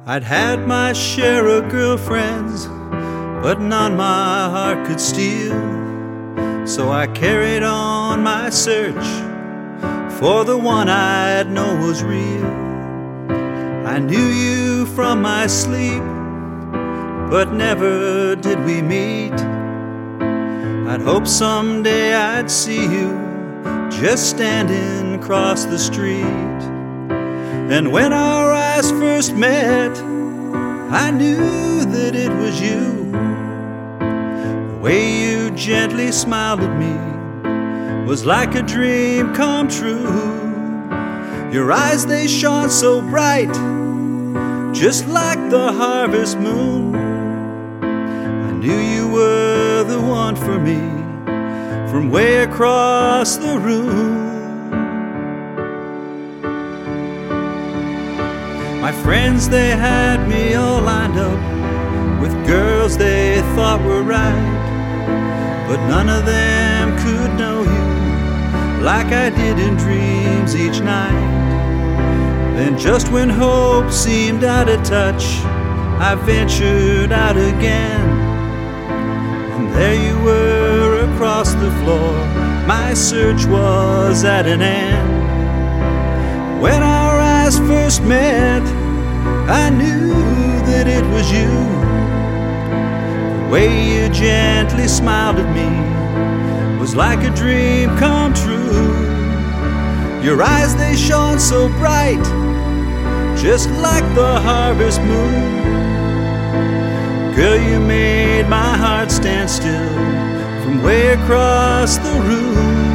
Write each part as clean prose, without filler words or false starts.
I'd had my share of girlfriends, but none my heart could steal. So I carried on my search for the one I'd know was real. I knew you from my sleep, but never did we meet. I'd hope someday I'd see you just standing across the street. And when our eyes first met, I knew that it was you. The way you gently smiled at me was like a dream come true. Your eyes, they shone so bright, just like the harvest moon. I knew you were the one for me from way across the room. My friends, they had me all lined up with girls they thought were right, but none of them could know you like I did in dreams each night. Then just when hope seemed out of touch, I ventured out again, and there you were across the floor. My search was at an end. When our eyes first met, I knew that it was you. The way you gently smiled at me was like a dream come true. Your eyes, they shone so bright, just like the harvest moon. Girl, you made my heart stand still from way across the room.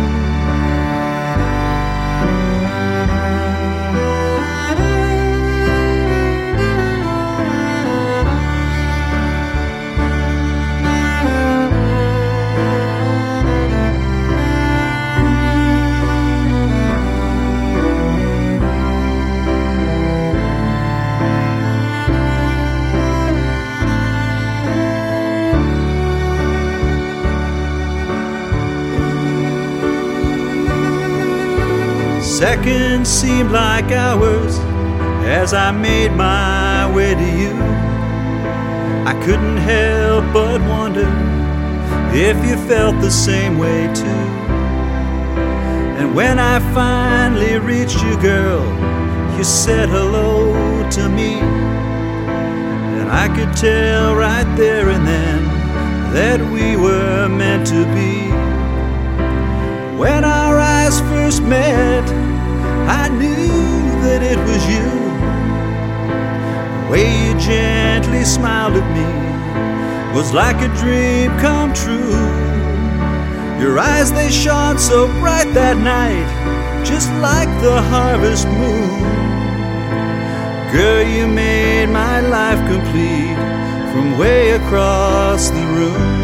Seconds seemed like hours as I made my way to you. I couldn't help but wonder if you felt the same way too. And when I finally reached you, girl, you said hello to me, and I could tell right there and then that we were meant to be. When our eyes first met, I knew that it was you. The way you gently smiled at me was like a dream come true. Your eyes, they shone so bright that night, just like the harvest moon. Girl, you made my life complete from way across the room.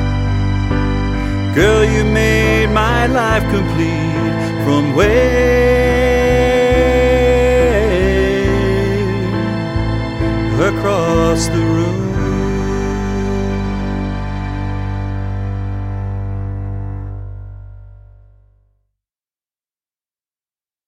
Girl, you made my life complete from way